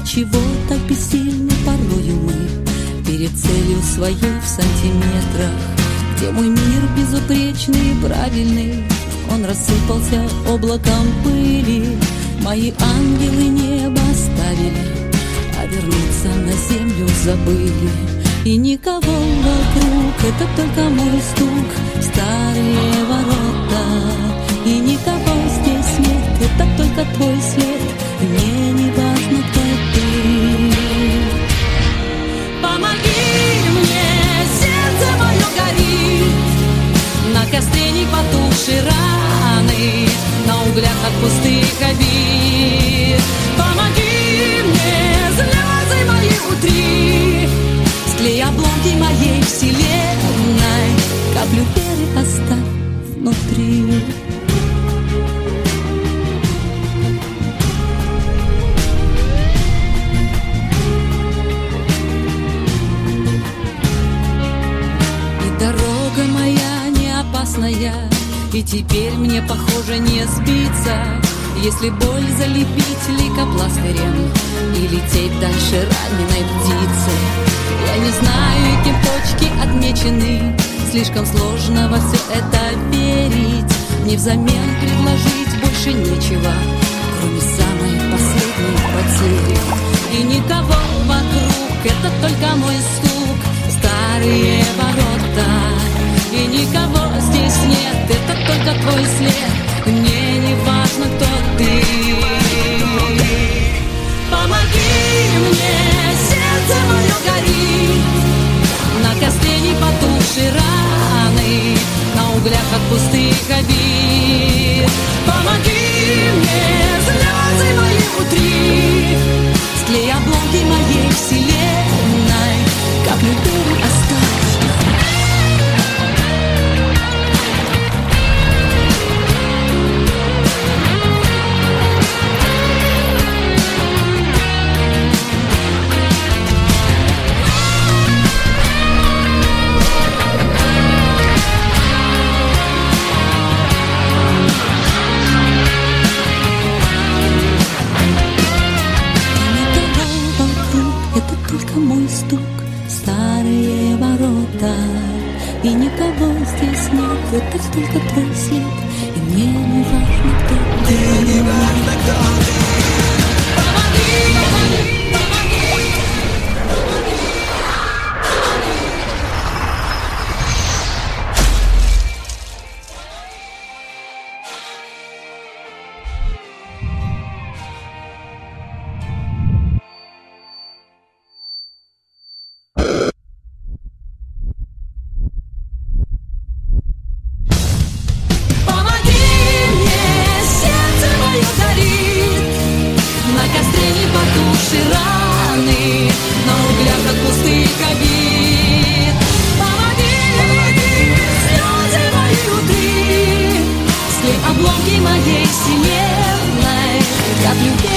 Отчего так бессильны порою мы перед целью своей в сантиметрах? Где мой мир безупречный и правильный? Он рассыпался облаком пыли. Мои ангелы небо оставили, а вернуться на землю забыли. И никого вокруг, это только мой стук, старые ворота. И никого здесь нет, это только твой след. Мне не важно, кто ты. Помоги мне, сердце мое горит, на костре не потухшие раны, на углях от пустых обид. Помоги мне, слезы мои утри, склей обломки моей вселенной, каплю веры оставь внутри. Дорога моя не опасная, и теперь мне, похоже, не сбиться. Если боль залепить лейкопластырем и лететь дальше раненой птицей. Я не знаю, кем точки отмечены, слишком сложно во все это верить. Мне взамен предложить больше нечего, кроме самой последней потери. И никого вокруг, это только мой стук, старые ворота. И никого здесь нет, это только твой след. Мне не важно, кто ты. Помоги мне, сердце мое горит, на костре не потухшие раны, на углях от пустых обид. Помоги мне, слезы мои утри, склей обломки моей вселенной, каплю веры оставь. Мой стук, старые ворота. И никого здесь нет, это только твой след. И мне не важно, кто ты. Мне не важно, кто ты. Помоги, помоги, помоги. Обломки моей вселенной, каплю